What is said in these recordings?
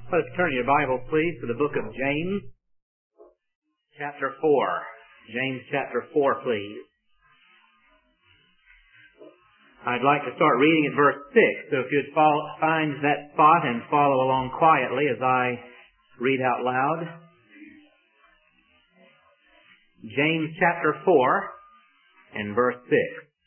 Let us turn your Bibles, please, to the book of James, chapter 4. James chapter 4, please. I'd like to start reading at verse 6, so if you'd find that spot and follow along quietly as I read out loud. James chapter 4 and verse 6.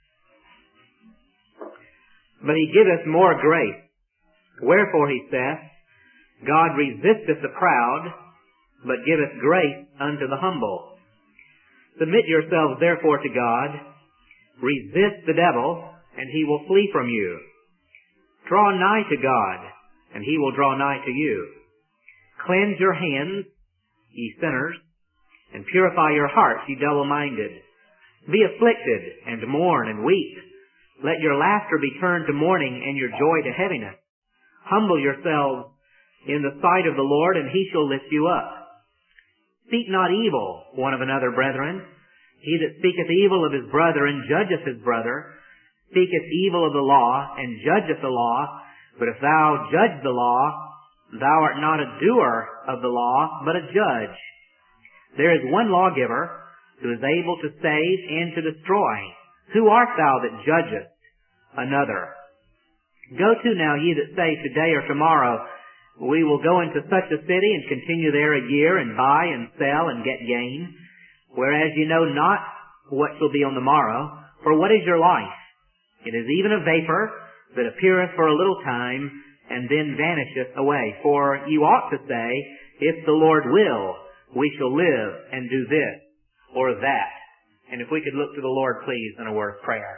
But he giveth more grace. Wherefore he saith, God resisteth the proud, but giveth grace unto the humble. Submit yourselves therefore to God. Resist the devil, and he will flee from you. Draw nigh to God, and he will draw nigh to you. Cleanse your hands, ye sinners, and purify your hearts, ye double-minded. Be afflicted, and mourn, and weep. Let your laughter be turned to mourning, and your joy to heaviness. Humble yourselves in the sight of the Lord, and he shall lift you up. Speak not evil one of another, brethren. He that speaketh evil of his brother and judgeth his brother, speaketh evil of the law, and judgeth the law. But if thou judge the law, thou art not a doer of the law, but a judge. There is one lawgiver, who is able to save and to destroy. Who art thou that judgest another? Go to now, ye that say, today or tomorrow, we will go into such a city and continue there a year and buy and sell and get gain, whereas you know not what shall be on the morrow. For what is your life? It is even a vapor that appeareth for a little time and then vanisheth away. For you ought to say, if the Lord will, we shall live and do this or that. And if we could look to the Lord, please, in a word of prayer.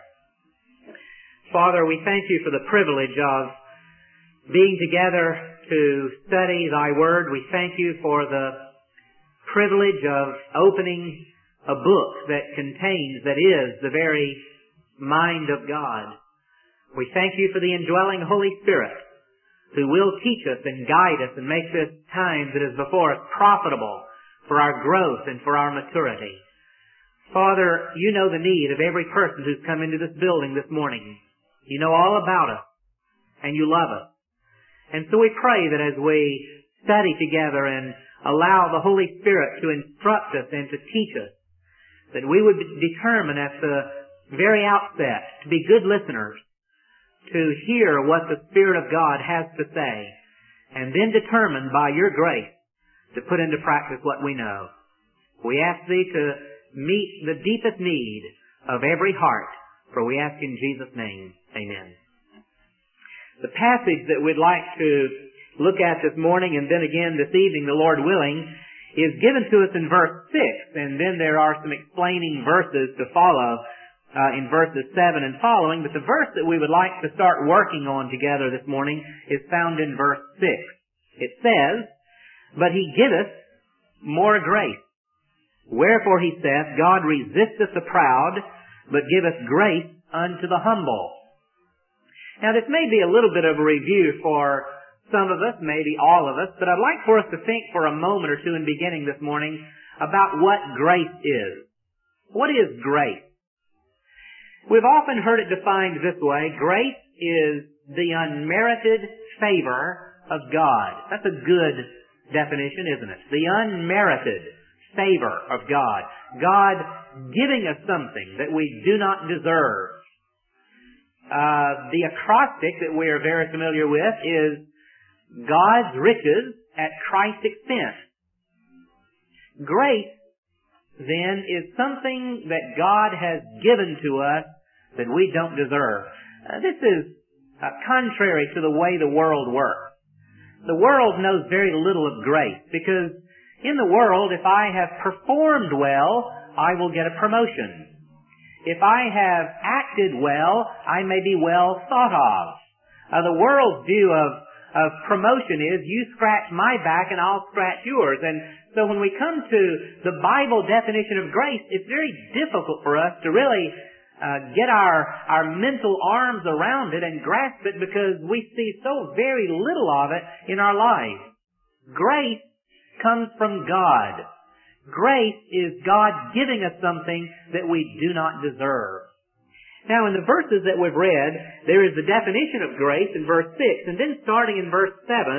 Father, we thank you for the privilege of being together to study thy word. We thank you for the privilege of opening a book that is the very mind of God. We thank you for the indwelling Holy Spirit, who will teach us and guide us and make this time that is before us profitable for our growth and for our maturity. Father, you know the need of every person who's come into this building this morning. You know all about us, and you love us. And so we pray that as we study together and allow the Holy Spirit to instruct us and to teach us, that we would determine at the very outset to be good listeners, to hear what the Spirit of God has to say, and then determine by your grace to put into practice what we know. We ask thee to meet the deepest need of every heart, for we ask in Jesus' name, amen. The passage that we'd like to look at this morning and then again this evening, the Lord willing, is given to us in verse 6, and then there are some explaining verses to follow in verses 7 and following, but the verse that we would like to start working on together this morning is found in verse 6. It says, But he giveth more grace. Wherefore he saith, God resisteth the proud, but giveth grace unto the humble. Now this may be a little bit of a review for some of us, maybe all of us, but I'd like for us to think for a moment or two in beginning this morning about what grace is. What is grace? We've often heard it defined this way. Grace is the unmerited favor of God. That's a good definition, isn't it? The unmerited favor of God. God giving us something that we do not deserve. The acrostic that we are very familiar with is God's riches at Christ's expense. Grace, then, is something that God has given to us that we don't deserve. This is contrary to the way the world works. The world knows very little of grace because in the world, if I have performed well, I will get a promotion. If I have acted well, I may be well thought of. The world's view of promotion is you scratch my back and I'll scratch yours. And so when we come to the Bible definition of grace, it's very difficult for us to really get our mental arms around it and grasp it because we see so very little of it in our lives. Grace comes from God. Grace is God giving us something that we do not deserve. Now, in the verses that we've read, there is the definition of grace in verse 6, and then starting in verse 7,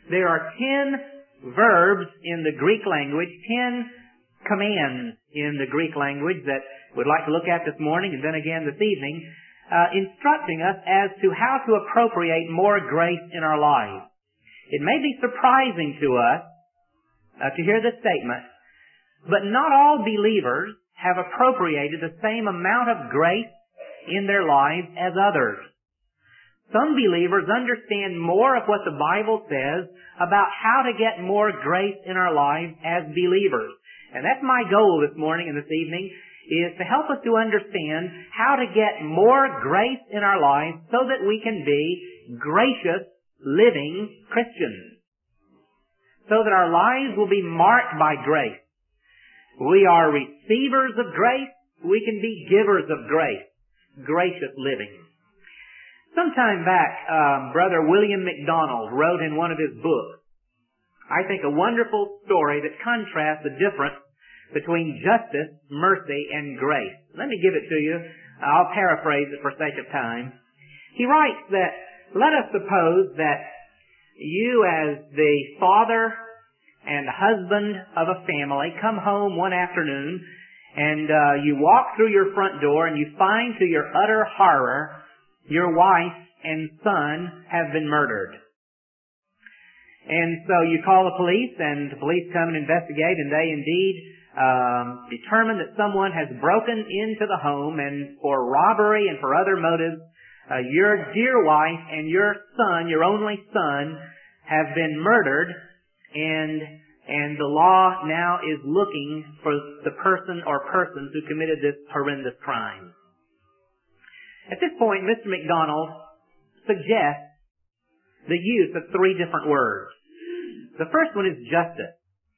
There are 10 verbs in the Greek language, 10 commands in the Greek language that we'd like to look at this morning and then again this evening, instructing us as to how to appropriate more grace in our lives. It may be surprising to us to hear this statement, but not all believers have appropriated the same amount of grace in their lives as others. Some believers understand more of what the Bible says about how to get more grace in our lives as believers. And that's my goal this morning and this evening, is to help us to understand how to get more grace in our lives so that we can be gracious, living Christians. So that our lives will be marked by grace. We are receivers of grace. We can be givers of grace. Gracious living. Sometime back, Brother William MacDonald wrote in one of his books, I think, a wonderful story that contrasts the difference between justice, mercy, and grace. Let me give it to you. I'll paraphrase it for sake of time. He writes that, let us suppose that you as the father and husband of a family come home one afternoon and you walk through your front door and you find to your utter horror your wife and son have been murdered. And so you call the police, and the police come and investigate, and they indeed determine that someone has broken into the home, and for robbery and for other motives, your dear wife and your son, your only son, have been murdered, and the law now is looking for the person or persons who committed this horrendous crime. At this point, Mr. MacDonald suggests the use of 3 different words. The first one is justice.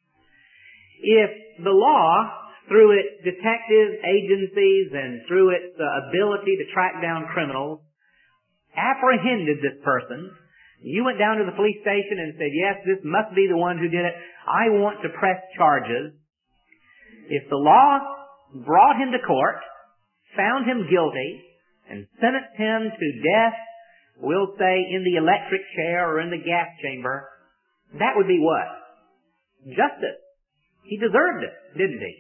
If the law, through its detective agencies and through its ability to track down criminals, apprehended this person, you went down to the police station and said, yes, this must be the one who did it. I want to press charges. If the law brought him to court, found him guilty, and sentenced him to death, we'll say in the electric chair or in the gas chamber, that would be what? Justice. He deserved it, didn't he?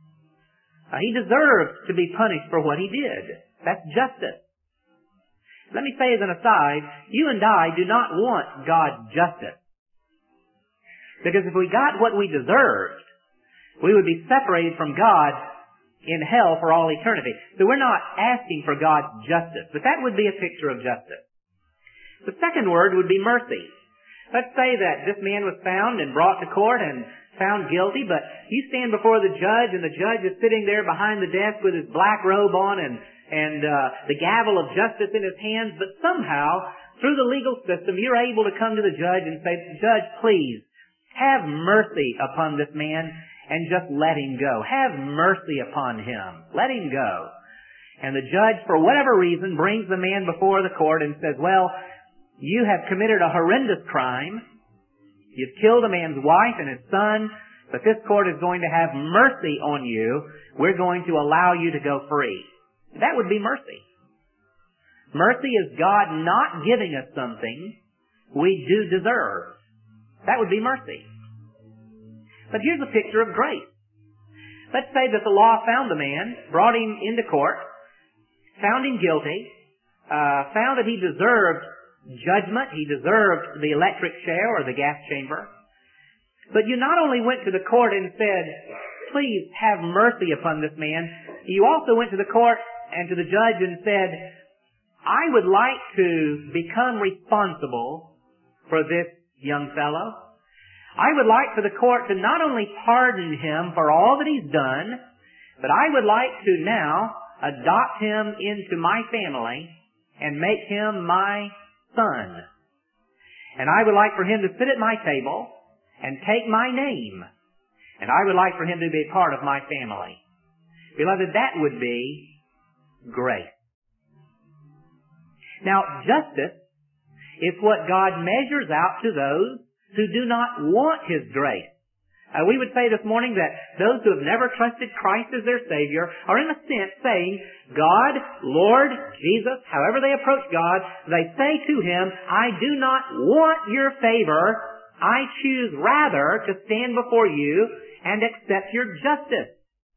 He deserved to be punished for what he did. That's justice. Let me say as an aside, you and I do not want God's justice. Because if we got what we deserved, we would be separated from God in hell for all eternity. So we're not asking for God's justice, but that would be a picture of justice. The second word would be mercy. Let's say that this man was found and brought to court and found guilty, but you stand before the judge and the judge is sitting there behind the desk with his black robe on and the gavel of justice in his hands, but somehow, through the legal system, you're able to come to the judge and say, Judge, please, have mercy upon this man and just let him go. Have mercy upon him. Let him go. And the judge, for whatever reason, brings the man before the court and says, well, you have committed a horrendous crime. You've killed a man's wife and his son, but this court is going to have mercy on you. We're going to allow you to go free. That would be mercy. Mercy is God not giving us something we do deserve. That would be mercy. But here's a picture of grace. Let's say that the law found the man, brought him into court, found him guilty, found that he deserved judgment, he deserved the electric chair or the gas chamber. But you not only went to the court and said, please have mercy upon this man, you also went to the court and to the judge and said, I would like to become responsible for this young fellow. I would like for the court to not only pardon him for all that he's done, but I would like to now adopt him into my family and make him my son. And I would like for him to sit at my table and take my name. And I would like for him to be a part of my family. Beloved, that would be grace. Now, justice is what God measures out to those who do not want His grace. We would say this morning that those who have never trusted Christ as their Savior are in a sense saying, God, Lord, Jesus, however they approach God, they say to Him, I do not want your favor, I choose rather to stand before you and accept your justice.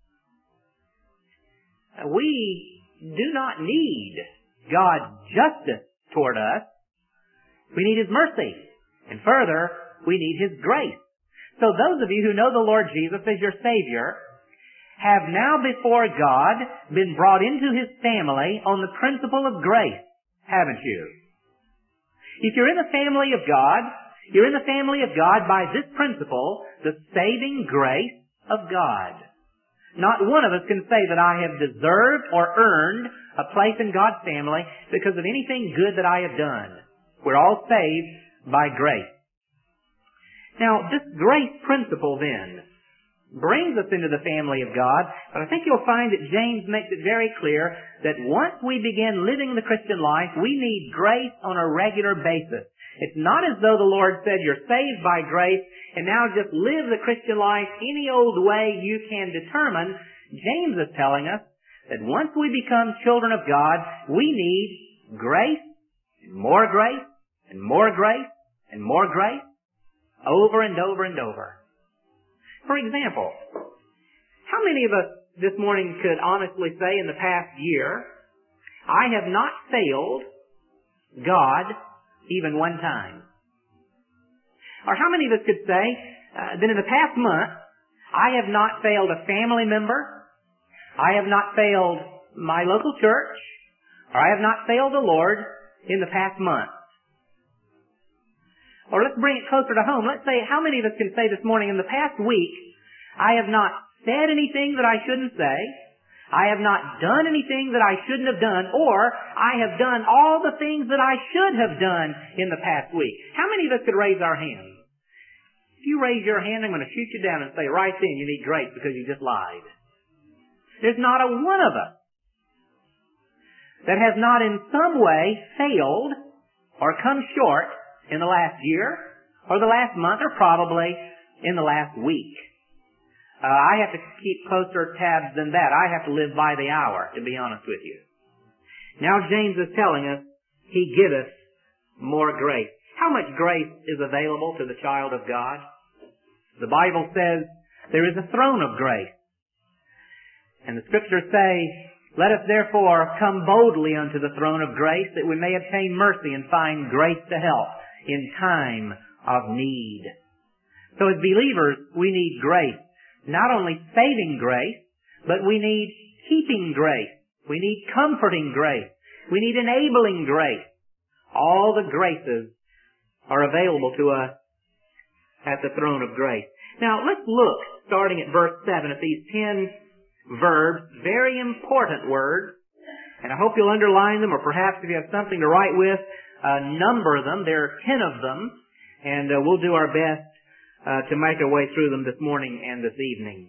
We do not need God's justice toward us. We need His mercy. And further, we need His grace. So those of you who know the Lord Jesus as your Savior have now before God been brought into His family on the principle of grace, haven't you? If you're in the family of God, you're in the family of God by this principle, the saving grace of God. Not one of us can say that I have deserved or earned a place in God's family because of anything good that I have done. We're all saved by grace. Now, this grace principle then brings us into the family of God, but I think you'll find that James makes it very clear that once we begin living the Christian life, we need grace on a regular basis. It's not as though the Lord said you're saved by grace and now just live the Christian life any old way you can determine. James is telling us that once we become children of God, we need grace, and more grace, and more grace, and more grace, over and over and over. For example, how many of us this morning could honestly say in the past year, I have not failed God even one time? Or how many of us could say that in the past month, I have not failed a family member, I have not failed my local church, or I have not failed the Lord in the past month? Or let's bring it closer to home. Let's say, how many of us can say this morning, in the past week, I have not said anything that I shouldn't say, I have not done anything that I shouldn't have done, or I have done all the things that I should have done in the past week? How many of us could raise our hands? If you raise your hand, I'm going to shoot you down and say right then you need grace because you just lied. There's not a one of us that has not in some way failed or come short in the last year, or the last month, or probably in the last week. I have to keep closer tabs than that. I have to live by the hour, to be honest with you. Now James is telling us, He giveth more grace. How much grace is available to the child of God? The Bible says there is a throne of grace. And the Scriptures say, let us therefore come boldly unto the throne of grace, that we may obtain mercy and find grace to help in time of need. So as believers, we need grace. Not only saving grace, but we need keeping grace. We need comforting grace. We need enabling grace. All the graces are available to us at the throne of grace. Now let's look, starting at verse 7, at these 10 verbs, very important words. And I hope you'll underline them, or perhaps if you have something to write with, number them. There are 10 of them, and we'll do our best to make our way through them this morning and this evening.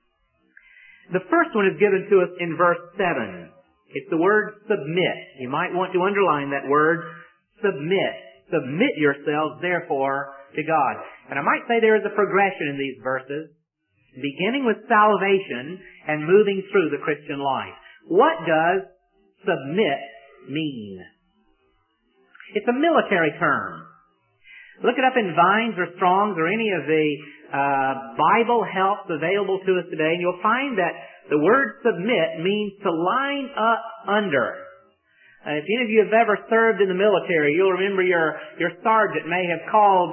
The first one is given to us in verse 7. It's the word submit. You might want to underline that word, submit. Submit yourselves, therefore, to God. And I might say there is a progression in these verses, beginning with salvation and moving through the Christian life. What does submit mean? It's a military term. Look it up in Vines or Strong's or any of the Bible helps available to us today, and you'll find that the word submit means to line up under. If any of you have ever served in the military, you'll remember your sergeant may have called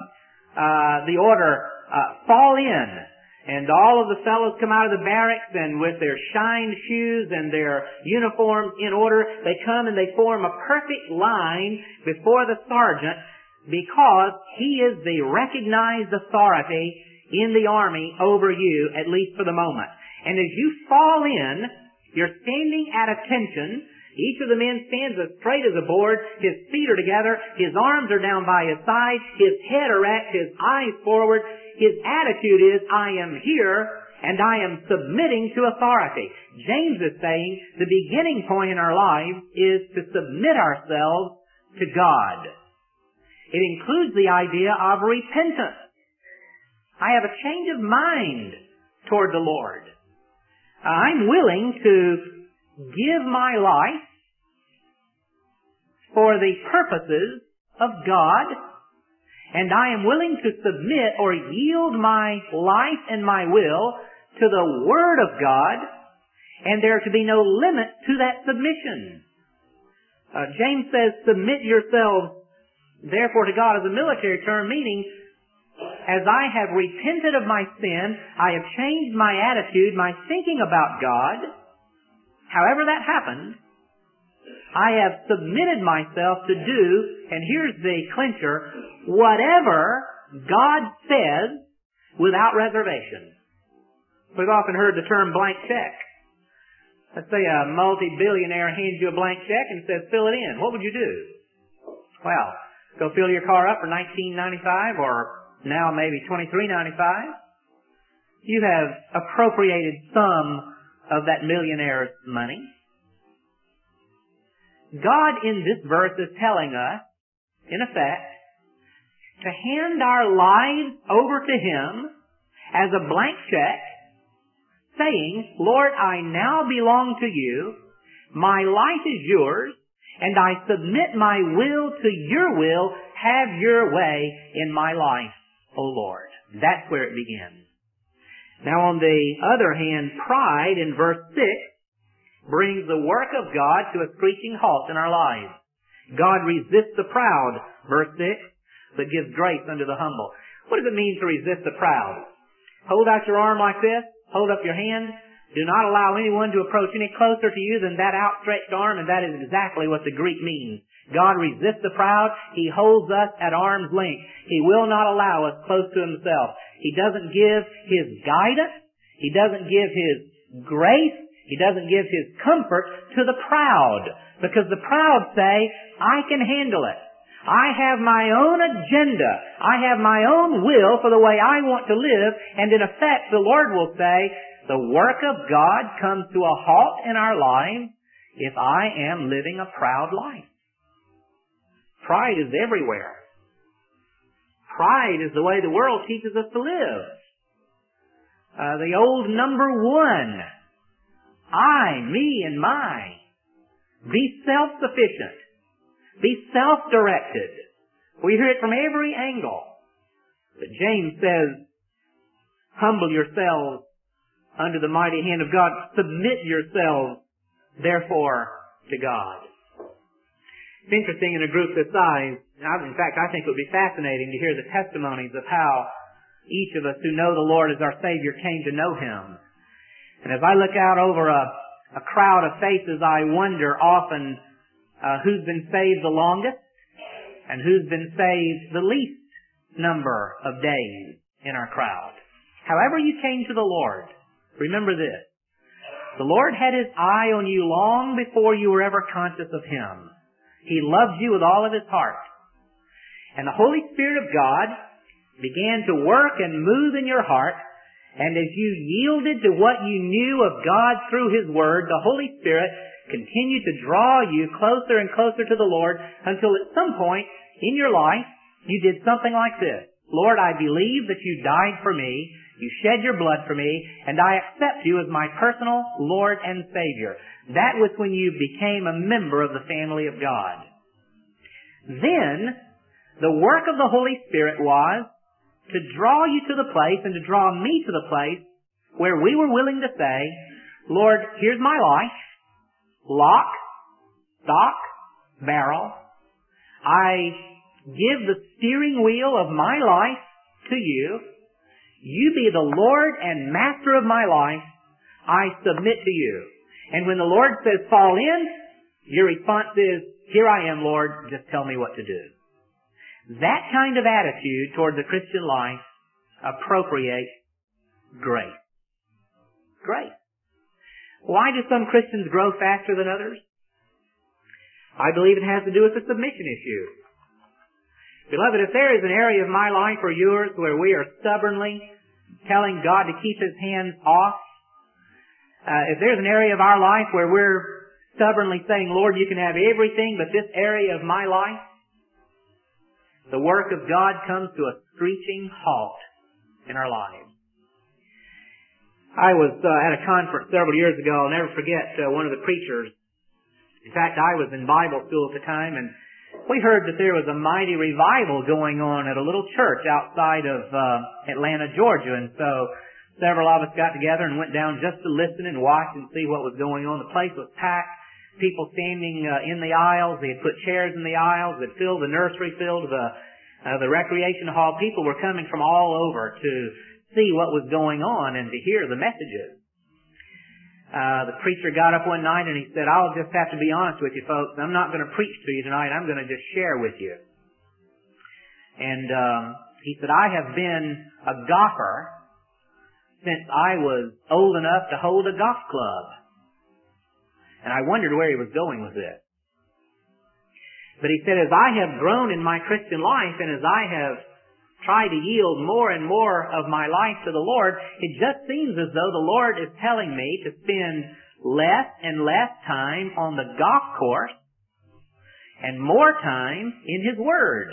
the order, fall in. And all of the fellows come out of the barracks, and with their shined shoes and their uniforms in order, they come and they form a perfect line before the sergeant, because he is the recognized authority in the army over you, at least for the moment. And as you fall in, you're standing at attention. Each of the men stands as straight as a board. His feet are together. His arms are down by his side. His head erect. His eyes forward. His attitude is, I am here and I am submitting to authority. James is saying the beginning point in our lives is to submit ourselves to God. It includes the idea of repentance. I have a change of mind toward the Lord. I'm willing to give my life for the purposes of God, and I am willing to submit or yield my life and my will to the Word of God, and there to be no limit to that submission. James says, submit yourselves therefore to God, as a military term, meaning, as I have repented of my sin, I have changed my attitude, my thinking about God. However that happened, I have submitted myself to do, and here's the clincher, whatever God says without reservation. We've often heard the term blank check. Let's say a multi-billionaire hands you a blank check and says, fill it in. What would you do? Well, go fill your car up for $19.95 or now maybe $23.95. You have appropriated some of that millionaire's money. God in this verse is telling us, in effect, to hand our lives over to Him as a blank check, saying, Lord, I now belong to You, my life is Yours, and I submit my will to Your will. Have Your way in my life, O Lord. That's where it begins. Now on the other hand, pride in verse 6 brings the work of God to a screeching halt in our lives. God resists the proud, verse 6, but gives grace unto the humble. What does it mean to resist the proud? Hold out your arm like this. Hold up your hand. Do not allow anyone to approach any closer to you than that outstretched arm, and that is exactly what the Greek means. God resists the proud. He holds us at arm's length. He will not allow us close to Himself. He doesn't give His guidance. He doesn't give His grace. He doesn't give His comfort to the proud, because the proud say, I can handle it. I have my own agenda. I have my own will for the way I want to live. And in effect, the Lord will say, the work of God comes to a halt in our lives if I am living a proud life. Pride is everywhere. Pride is the way the world teaches us to live. The old number one. I, me, and my. Be self-sufficient. Be self-directed. We hear it from every angle. But James says, humble yourselves under the mighty hand of God. Submit yourselves, therefore, to God. It's interesting in a group this size. In fact, I think it would be fascinating to hear the testimonies of how each of us who know the Lord as our Savior came to know Him. And as I look out over a crowd of faces, I wonder often who's been saved the longest and who's been saved the least number of days in our crowd. However you came to the Lord, remember this. The Lord had His eye on you long before you were ever conscious of Him. He loved you with all of His heart. And the Holy Spirit of God began to work and move in your heart. And as you yielded to what you knew of God through His Word, the Holy Spirit continued to draw you closer and closer to the Lord until at some point in your life you did something like this. Lord, I believe that You died for me. You shed Your blood for me, and I accept You as my personal Lord and Savior. That was when you became a member of the family of God. Then, the work of the Holy Spirit was to draw you to the place and to draw me to the place where we were willing to say, Lord, here's my life. Lock, stock, barrel. I give the steering wheel of my life to You. You be the Lord and master of my life. I submit to You. And when the Lord says, fall in, your response is, here I am, Lord, just tell me what to do. That kind of attitude toward the Christian life appropriates grace. Grace. Why do some Christians grow faster than others? I believe it has to do with the submission issue. Beloved, if there is an area of my life or yours where we are stubbornly telling God to keep His hands off, if there's an area of our life where we're stubbornly saying, Lord, You can have everything but this area of my life, the work of God comes to a screeching halt in our lives. I was at a conference several years ago. I'll never forget one of the preachers. In fact, I was in Bible school at the time, and We heard that there was a mighty revival going on at a little church outside of Atlanta, Georgia, and so several of us got together and went down just to listen and watch and see what was going on. The place was packed. People standing in the aisles. They had put chairs in the aisles. They filled the nursery, filled the recreation hall. People were coming from all over to see what was going on and to hear the messages. The preacher got up one night and he said, I'll just have to be honest with you folks. I'm not going to preach to you tonight. I'm going to just share with you. And he said, I have been a golfer since I was old enough to hold a golf club. And I wondered where he was going with this. But he said, as I have grown in my Christian life and as I have tried to yield more and more of my life to the Lord, it just seems as though the Lord is telling me to spend less and less time on the golf course and more time in His Word.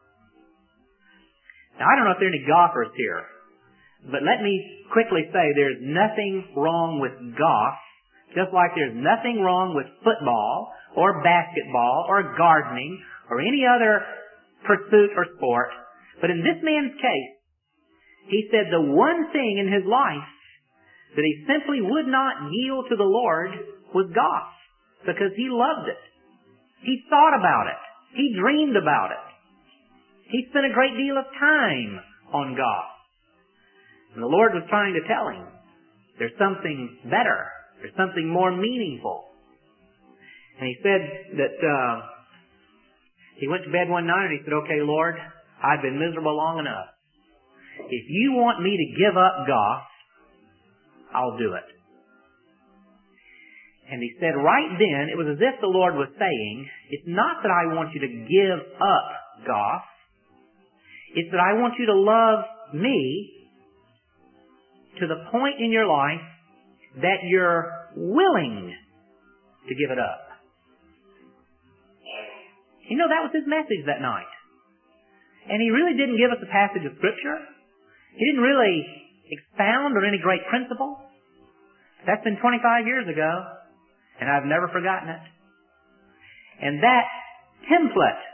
Now, I don't know if there are any golfers here, but let me quickly say there's nothing wrong with golf, just like there's nothing wrong with football or basketball or gardening or any other pursuit or sport. But in this man's case, he said the one thing in his life that he simply would not yield to the Lord was golf, because he loved it. He thought about it. He dreamed about it. He spent a great deal of time on golf. And the Lord was trying to tell him, there's something better. There's something more meaningful. And he said that he went to bed one night and he said, okay, Lord, I've been miserable long enough. If you want me to give up golf, I'll do it. And he said right then, it was as if the Lord was saying, it's not that I want you to give up golf. It's that I want you to love me to the point in your life that you're willing to give it up. You know, that was his message that night. And he really didn't give us a passage of Scripture. He didn't really expound on any great principle. That's been 25 years ago, and I've never forgotten it. And that template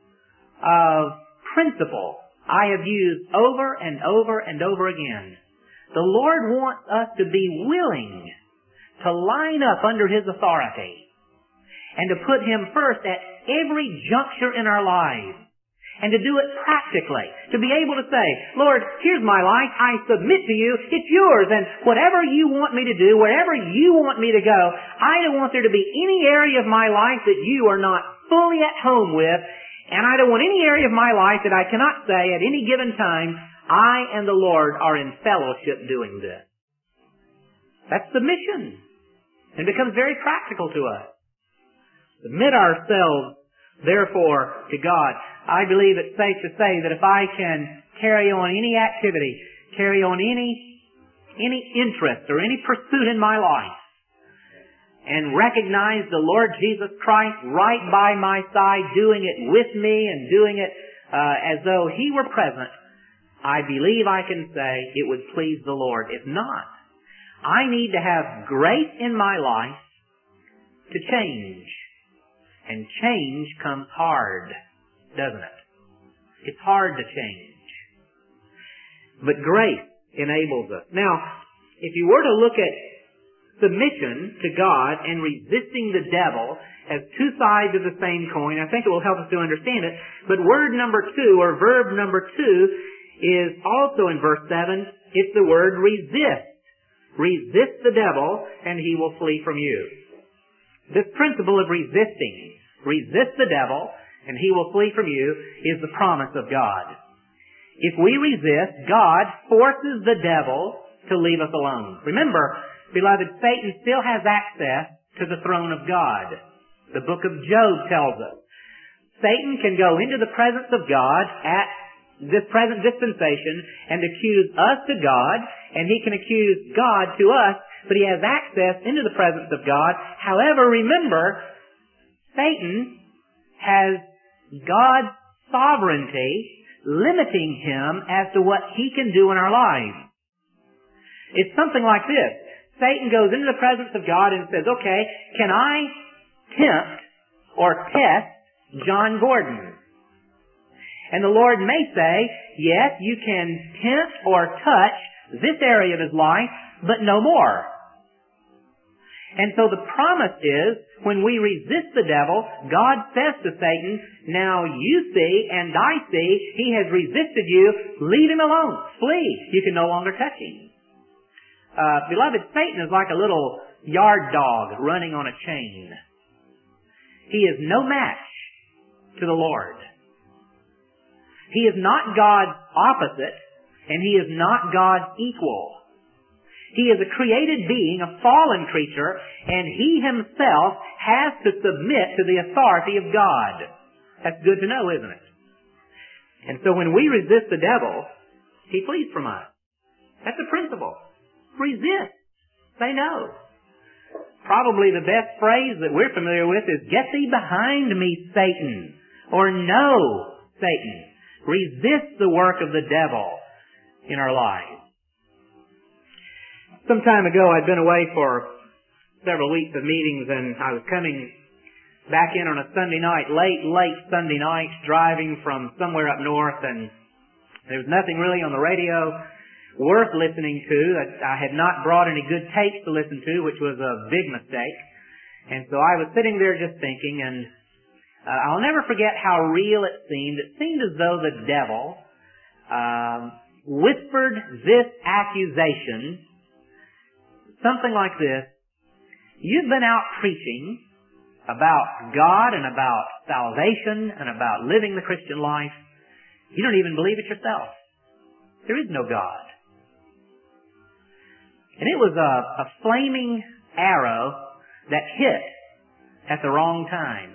of principle I have used over and over and over again. The Lord wants us to be willing to line up under His authority and to put Him first at every juncture in our lives. And to do it practically. To be able to say, Lord, here's my life. I submit to you. It's yours. And whatever you want me to do, wherever you want me to go, I don't want there to be any area of my life that you are not fully at home with. And I don't want any area of my life that I cannot say at any given time, I and the Lord are in fellowship doing this. That's submission. And it becomes very practical to us. Submit ourselves, therefore, to God. I believe it's safe to say that if I can carry on any activity, carry on any interest or any pursuit in my life, and recognize the Lord Jesus Christ right by my side, doing it with me and doing it as though He were present, I believe I can say it would please the Lord. If not, I need to have grace in my life to change. And change comes hard, doesn't it? It's hard to change. But grace enables us. Now, if you were to look at submission to God and resisting the devil as two sides of the same coin, I think it will help us to understand it. But word number 2, or verb number 2, is also in verse 7. It's the word resist. Resist the devil, and he will flee from you. This principle of resisting, resist the devil, and he will flee from you, is the promise of God. If we resist, God forces the devil to leave us alone. Remember, beloved, Satan still has access to the throne of God. The book of Job tells us. Satan can go into the presence of God at this present dispensation and accuse us to God, and he can accuse God to us, but he has access into the presence of God. However, remember, Satan has God's sovereignty limiting him as to what he can do in our lives. It's something like this. Satan goes into the presence of God and says, okay, can I tempt or test John Gordon. And the Lord may say, yes, you can tempt or touch this area of his life, but no more. And so the promise is, when we resist the devil, God says to Satan, now you see and I see he has resisted you. Leave him alone. Flee. You can no longer touch him. Beloved, Satan is like a little yard dog running on a chain. He is no match to the Lord. He is not God's opposite, and he is not God's equal. He is a created being, a fallen creature, and he himself has to submit to the authority of God. That's good to know, isn't it? And so when we resist the devil, he flees from us. That's the principle. Resist. Say no. Probably the best phrase that we're familiar with is, get thee behind me, Satan. Or no, Satan. Resist the work of the devil in our lives. Some time ago, I'd been away for several weeks of meetings, and I was coming back in on a Sunday night, late Sunday night, driving from somewhere up north, and there was nothing really on the radio worth listening to. I had not brought any good tapes to listen to, which was a big mistake. And so I was sitting there just thinking, and I'll never forget how real it seemed. It seemed as though the devil whispered this accusation, something like this: you've been out preaching about God and about salvation and about living the Christian life. You don't even believe it yourself. There is no God. And it was a flaming arrow that hit at the wrong time.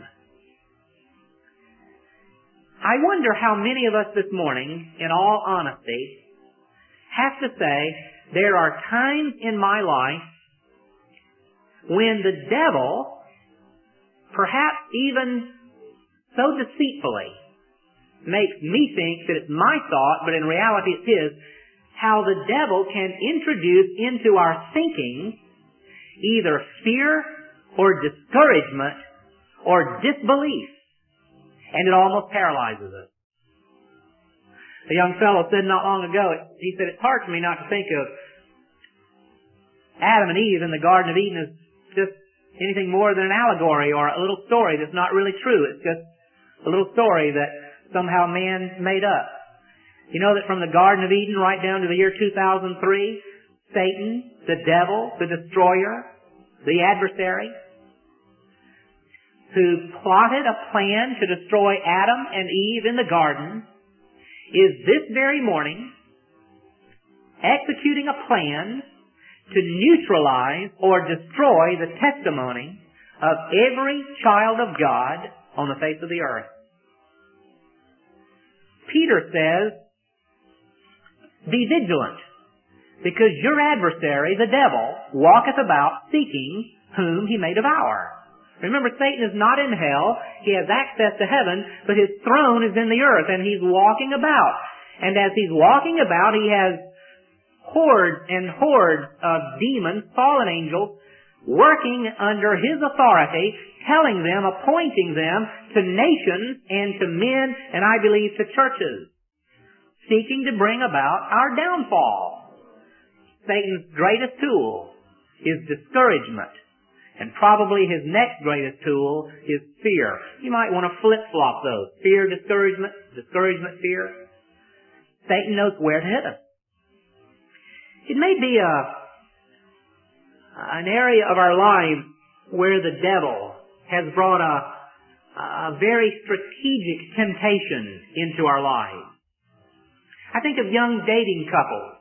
I wonder how many of us this morning, in all honesty, have to say, there are times in my life when the devil, perhaps even so deceitfully, makes me think that it's my thought, but in reality it's his, how the devil can introduce into our thinking either fear or discouragement or disbelief, and it almost paralyzes us. A young fellow said not long ago, he said, it's hard for me not to think of Adam and Eve in the Garden of Eden as just anything more than an allegory or a little story that's not really true. It's just a little story that somehow man made up. You know that from the Garden of Eden right down to the year 2003, Satan, the devil, the destroyer, the adversary, who plotted a plan to destroy Adam and Eve in the garden, is this very morning executing a plan to neutralize or destroy the testimony of every child of God on the face of the earth. Peter says, be vigilant, because your adversary, the devil, walketh about seeking whom he may devour. Remember, Satan is not in hell. He has access to heaven, but his throne is in the earth, and he's walking about. And as he's walking about, he has hordes and hordes of demons, fallen angels, working under his authority, telling them, appointing them to nations and to men, and I believe to churches, seeking to bring about our downfall. Satan's greatest tool is discouragement. And probably his next greatest tool is fear. You might want to flip-flop those. Fear, discouragement, discouragement, fear. Satan knows where to hit us. It may be an area of our lives where the devil has brought a very strategic temptation into our lives. I think of young dating couples.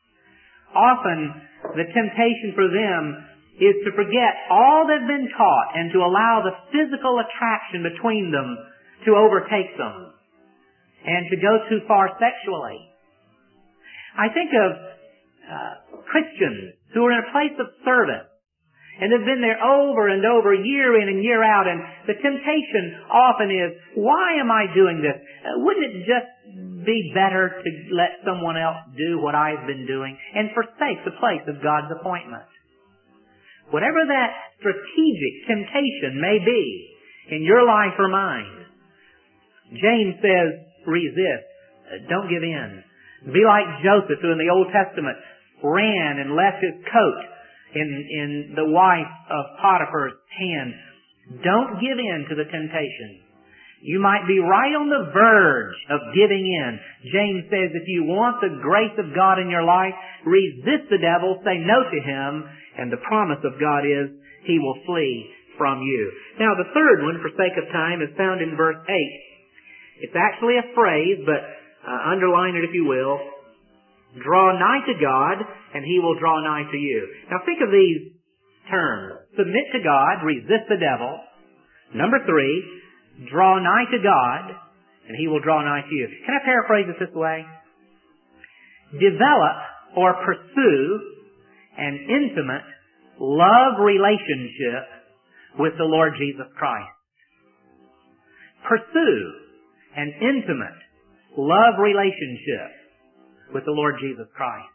Often the temptation for them is to forget all they've been taught and to allow the physical attraction between them to overtake them and to go too far sexually. I think of Christians who are in a place of service and they've been there over and over, year in and year out, and the temptation often is, why am I doing this? Wouldn't it just be better to let someone else do what I've been doing and forsake the place of God's appointment? Whatever that strategic temptation may be in your life or mine, James says, resist. Don't give in. Be like Joseph, who in the Old Testament ran and left his coat in the wife of Potiphar's hand. Don't give in to the temptation. You might be right on the verge of giving in. James says if you want the grace of God in your life, resist the devil, say no to him, and the promise of God is he will flee from you. Now the third one, for sake of time, is found in verse 8. It's actually a phrase, but underline it if you will. Draw nigh to God, and he will draw nigh to you. Now think of these terms. Submit to God, resist the devil. Number 3, draw nigh to God, and he will draw nigh to you. Can I paraphrase it this way? Develop or pursue an intimate love relationship with the Lord Jesus Christ. Pursue an intimate love relationship with the Lord Jesus Christ.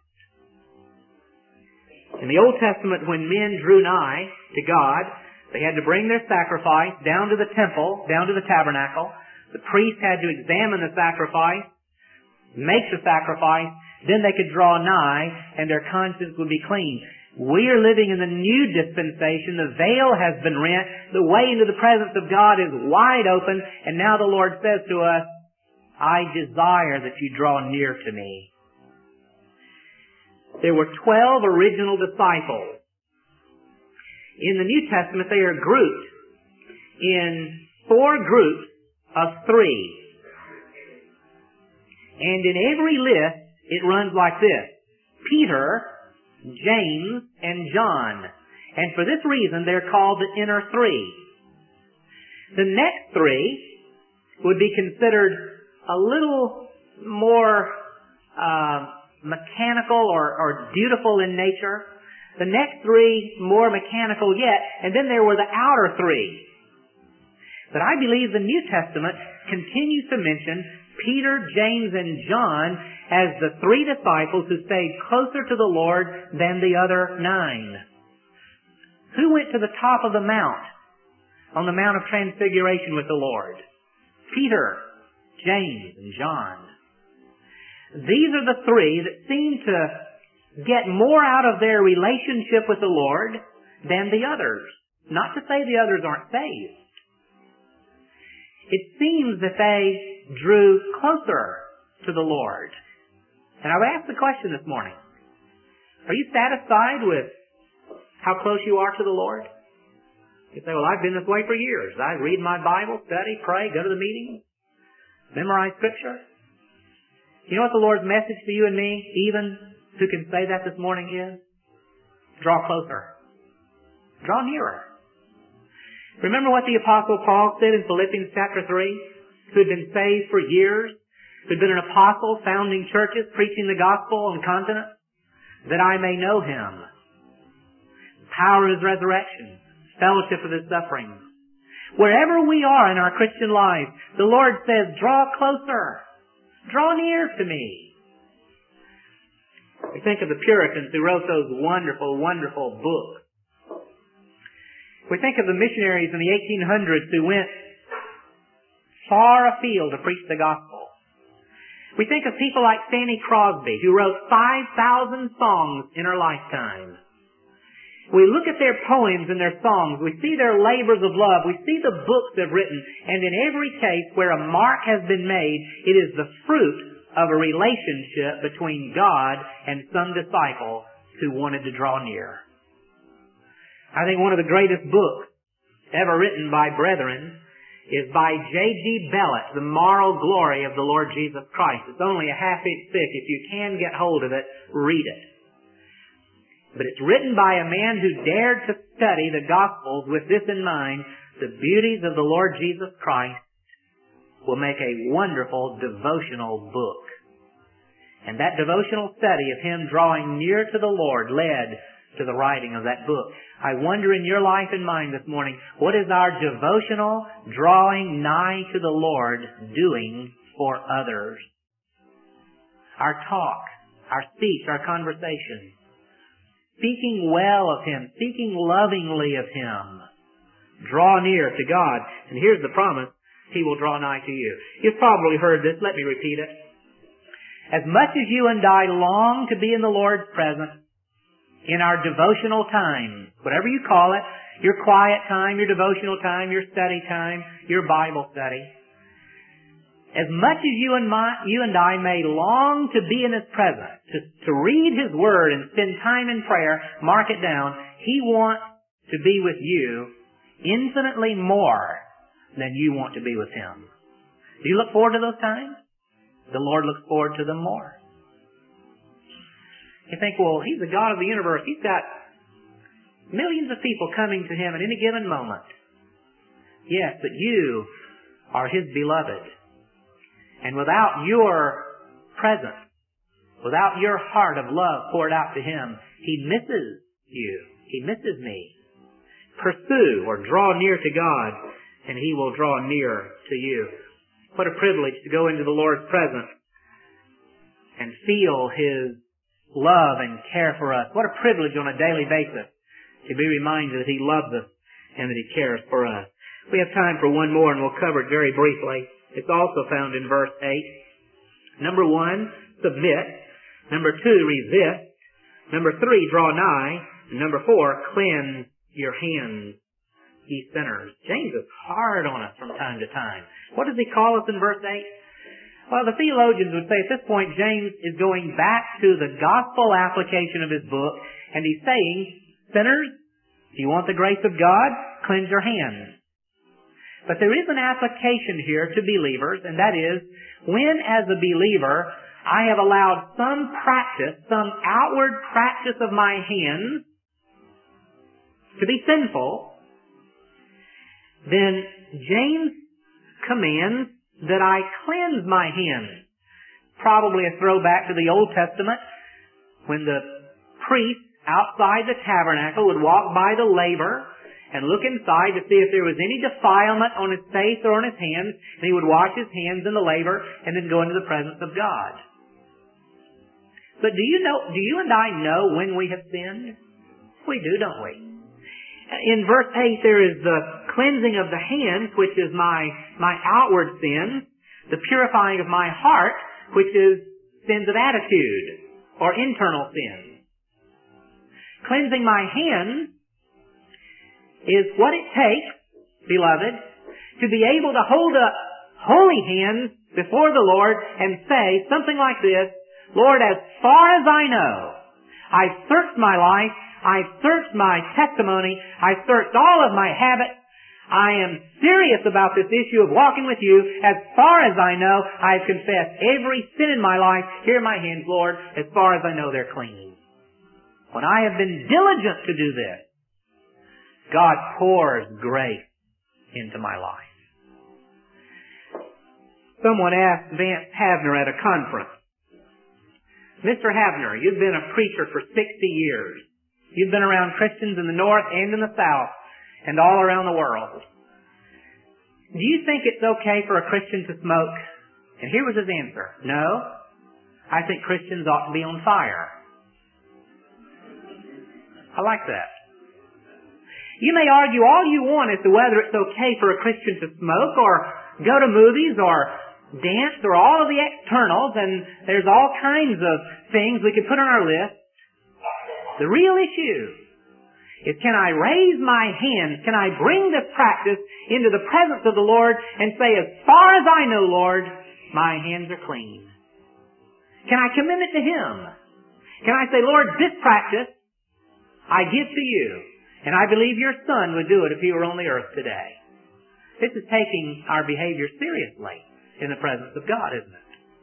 In the Old Testament, when men drew nigh to God, they had to bring their sacrifice down to the temple, down to the tabernacle. The priest had to examine the sacrifice, make the sacrifice, then they could draw nigh and their conscience would be clean. We are living in the new dispensation. The veil has been rent. The way into the presence of God is wide open. And now the Lord says to us, I desire that you draw near to me. There were 12 original disciples. In the New Testament, they are grouped in 4 groups of 3. And in every list, it runs like this. Peter, James, and John. And for this reason, they're called the inner 3. The next 3 would be considered a little more mechanical or dutiful in nature. The next 3 more mechanical yet. And then there were the outer 3. But I believe the New Testament continues to mention Peter, James, and John as the 3 disciples who stayed closer to the Lord than the other 9. Who went to the top of the mount on the Mount of Transfiguration with the Lord? Peter, James, and John. These are the 3 that seem to get more out of their relationship with the Lord than the others. Not to say the others aren't saved. It seems that they drew closer to the Lord. And I would ask the question this morning, are you satisfied with how close you are to the Lord? You say, well, I've been this way for years. I read my Bible, study, pray, go to the meetings, memorize Scripture. You know what the Lord's message to you and me, even who can say that this morning, is? Draw closer. Draw nearer. Remember what the Apostle Paul said in Philippians chapter 3? Who had been saved for years, who had been an apostle, founding churches, preaching the gospel on continents, that I may know Him. The power of His resurrection, fellowship of His sufferings. Wherever we are in our Christian life, the Lord says, draw closer. Draw near to me. We think of the Puritans who wrote those wonderful, wonderful books. We think of the missionaries in the 1800s who went far afield to preach the gospel. We think of people like Fanny Crosby, who wrote 5,000 songs in her lifetime. We look at their poems and their songs. We see their labors of love. We see the books they've written. And in every case where a mark has been made, it is the fruit of a relationship between God and some disciple who wanted to draw near. I think one of the greatest books ever written by brethren is by J.G. Bellett, The Moral Glory of the Lord Jesus Christ. It's only a half-inch thick. If you can get hold of it, read it. But it's written by a man who dared to study the Gospels with this in mind: the beauties of the Lord Jesus Christ will make a wonderful devotional book. And that devotional study of Him drawing near to the Lord led to the writing of that book. I wonder in your life and mine this morning, what is our devotional drawing nigh to the Lord doing for others? Our talk, our speech, our conversation. Speaking well of Him, speaking lovingly of Him. Draw near to God. And here's the promise. He will draw nigh to you. You've probably heard this. Let me repeat it. As much as you and I long to be in the Lord's presence, in our devotional time, whatever you call it, your quiet time, your devotional time, your study time, your Bible study, as much as you and I may long to be in His presence, to read His Word and spend time in prayer, mark it down, He wants to be with you infinitely more than you want to be with Him. Do you look forward to those times? The Lord looks forward to them more. You think, well, He's the God of the universe. He's got millions of people coming to Him at any given moment. Yes, but you are His beloved. And without your presence, without your heart of love poured out to Him, He misses you. He misses me. Pursue or draw near to God, and He will draw near to you. What a privilege to go into the Lord's presence and feel His love and care for us. What a privilege on a daily basis to be reminded that He loves us and that He cares for us. We have time for one more, and we'll cover it very briefly. It's also found in verse 8. Number 1, submit. Number 2, resist. Number 3, draw nigh. And number 4, cleanse your hands, ye sinners. James is hard on us from time to time. What does he call us in verse 8? Well, the theologians would say at this point James is going back to the gospel application of his book, and he's saying, sinners, if you want the grace of God, cleanse your hands. But there is an application here to believers, and that is, when as a believer I have allowed some practice, some outward practice of my hands to be sinful, then James commands that I cleanse my hands. Probably a throwback to the Old Testament when the priest outside the tabernacle would walk by the laver and look inside to see if there was any defilement on his face or on his hands, and he would wash his hands in the laver and then go into the presence of God. But do you and I know when we have sinned? We do, don't we? In verse 8 there is the cleansing of the hands, which is my outward sins, the purifying of my heart, which is sins of attitude or internal sins. Cleansing my hands is what it takes, beloved, to be able to hold up holy hands before the Lord and say something like this, Lord, as far as I know, I've searched my life, I've searched my testimony, I've searched all of my habits, I am serious about this issue of walking with you. As far as I know, I've confessed every sin in my life. Here are my hands, Lord. As far as I know, they're clean. When I have been diligent to do this, God pours grace into my life. Someone asked Vance Havner at a conference, Mr. Havner, you've been a preacher for 60 years. You've been around Christians in the North and in the South and all around the world. Do you think it's okay for a Christian to smoke? And here was his answer. No. I think Christians ought to be on fire. I like that. You may argue all you want as to whether it's okay for a Christian to smoke or go to movies or dance or all of the externals, and there's all kinds of things we could put on our list. The real issue is, can I raise my hands, can I bring this practice into the presence of the Lord and say, as far as I know, Lord, my hands are clean? Can I commit it to Him? Can I say, Lord, this practice I give to you, and I believe your Son would do it if He were on the earth today? This is taking our behavior seriously in the presence of God, isn't it?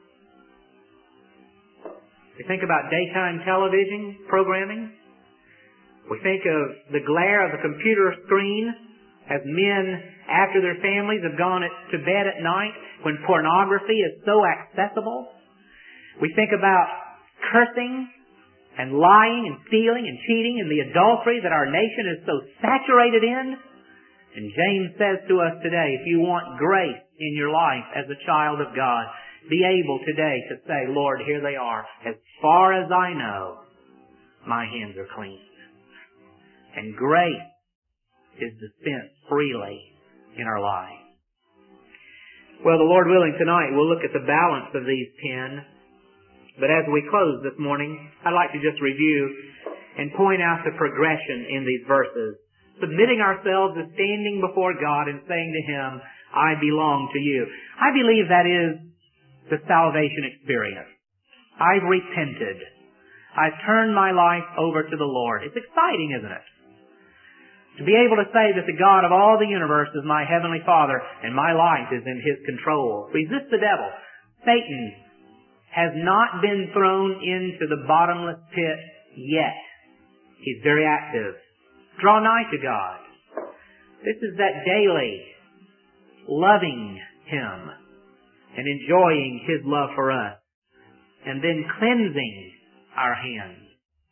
We think about daytime television programming. We think of the glare of the computer screen as men, after their families have gone to bed at night, when pornography is so accessible. We think about cursing and lying and stealing and cheating and the adultery that our nation is so saturated in. And James says to us today, if you want grace in your life as a child of God, be able today to say, Lord, here they are. As far as I know, my hands are clean. And grace is dispensed freely in our lives. Well, the Lord willing, tonight we'll look at the balance of these 10. But as we close this morning, I'd like to just review and point out the progression in these verses. Submitting ourselves as standing before God and saying to Him, I belong to you. I believe that is the salvation experience. I've repented. I've turned my life over to the Lord. It's exciting, isn't it? To be able to say that the God of all the universe is my Heavenly Father and my life is in His control. Resist the devil. Satan has not been thrown into the bottomless pit yet. He's very active. Draw nigh to God. This is that daily loving Him and enjoying His love for us and then cleansing our hands.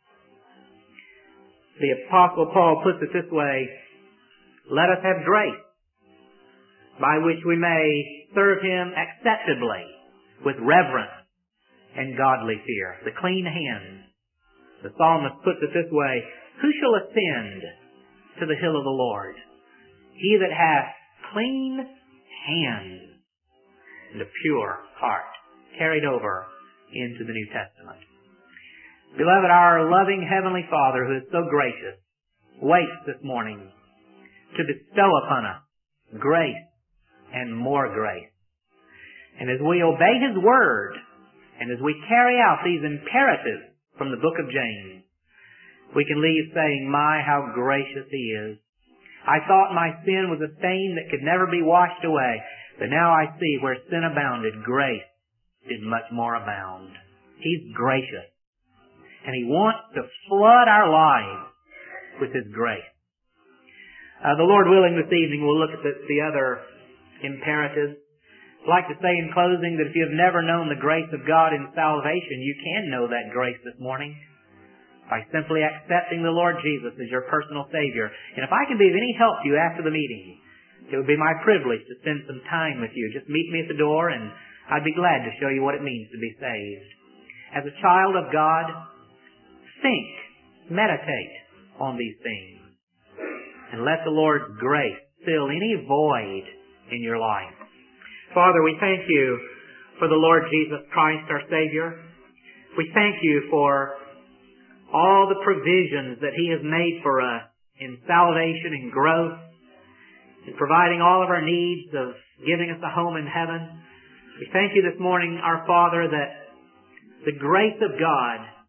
The Apostle Paul puts it this way, let us have grace by which we may serve Him acceptably with reverence and godly fear. The clean hands. The psalmist puts it this way, who shall ascend to the hill of the Lord? He that hath clean hands and a pure heart. Carried over into the New Testament. Beloved, our loving Heavenly Father, who is so gracious, waits this morning to bestow upon us grace and more grace. And as we obey His Word, and as we carry out these imperatives from the book of James, we can leave saying, my, how gracious He is. I thought my sin was a stain that could never be washed away, but now I see where sin abounded, grace did much more abound. He's gracious. And He wants to flood our lives with His grace. The Lord willing, this evening we'll look at the other imperatives. I'd like to say in closing that if you have never known the grace of God in salvation, you can know that grace this morning by simply accepting the Lord Jesus as your personal Savior. And if I can be of any help to you after the meeting, it would be my privilege to spend some time with you. Just meet me at the door and I'd be glad to show you what it means to be saved. As a child of God, think, meditate on these things, and let the Lord's grace fill any void in your life. Father, we thank You for the Lord Jesus Christ, our Savior. We thank You for all the provisions that He has made for us in salvation and growth, in providing all of our needs, of giving us a home in heaven. We thank You this morning, our Father, that the grace of God